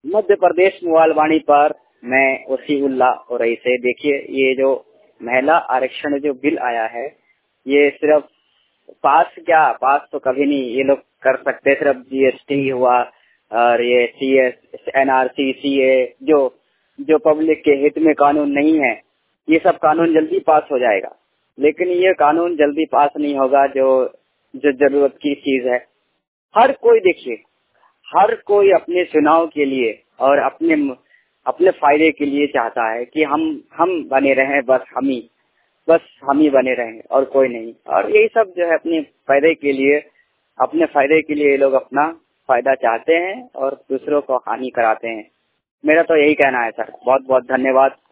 Madhya Pradesh mobile वाणी पर मैं वसीउल्लाह और ऐसे देखिए, ये जो महिला आरक्षण जो बिल आया है, ये सिर्फ पास तो कभी नहीं ये लोग कर सकते। सिर्फ जीएसटी हुआ और ये सीएस, एनआरसी, सीए जो पब्लिक के हित में कानून नहीं है, ये सब कानून जल्दी पास हो जाएगा। लेकिन ये कानून जल्दी पास नहीं होगा जो जरूरत की चीज है। हर कोई देखिए, हर कोई अपने चुनाव के लिए और अपने फायदे के लिए चाहता है कि हम बने रहें, बस हम ही बने रहें और कोई नहीं। और यही सब जो है अपने फायदे के लिए ये लोग अपना फायदा चाहते हैं और दूसरों को हानि कराते हैं। मेरा तो यही कहना है सर। बहुत बहुत धन्यवाद।